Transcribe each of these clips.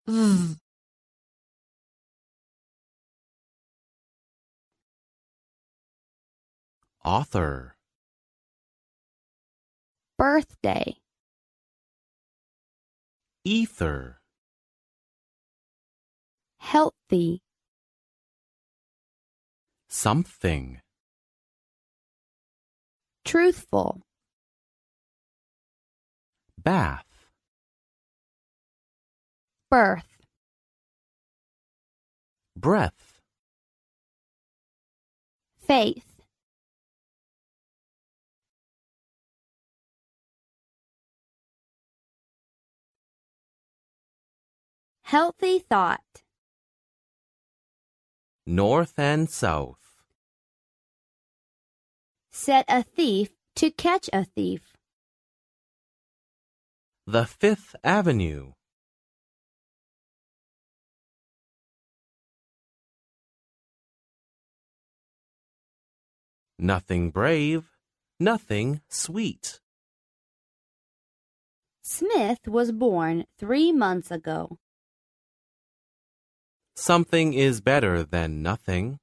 V. Author. Birthday. Ether. Healthy. Something. Truthful. Bath. Birth. Breath. Faith. Healthy thought. North and south. Set a thief to catch a thief. The Fifth Avenue. Nothing brave, nothing sweet. Smith was born 3 months ago. Something is better than nothing.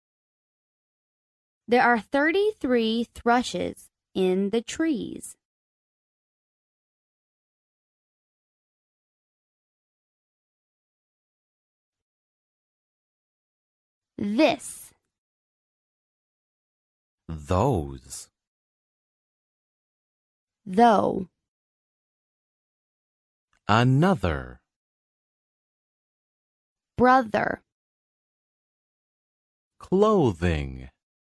There are 33 thrushes in the trees. This. Those. Though. Another. Brother. Clothing.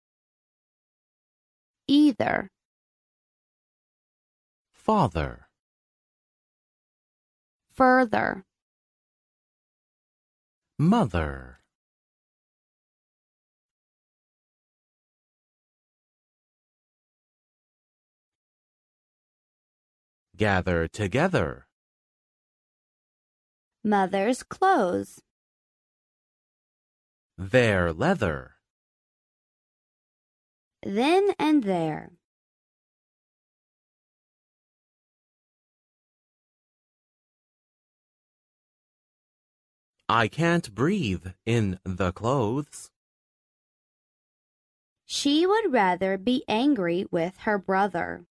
Either. Father. Further. Mother. Gather together. Mother's clothes. Their leather. Then and there. I can't breathe in the clothes. She would rather be angry with her brother.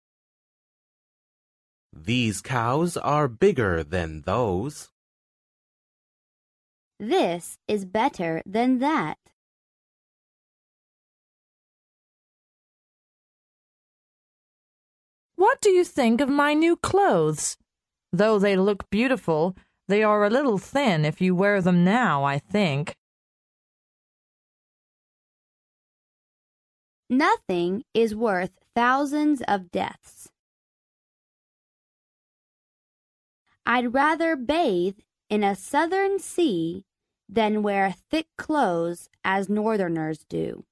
These cows are bigger than those. This is better than that. What do you think of my new clothes? Though they look beautiful, they are a little thin if you wear them now, I think. Nothing is worth thousands of deaths. I'd rather bathe in a southern sea than wear thick clothes as northerners do.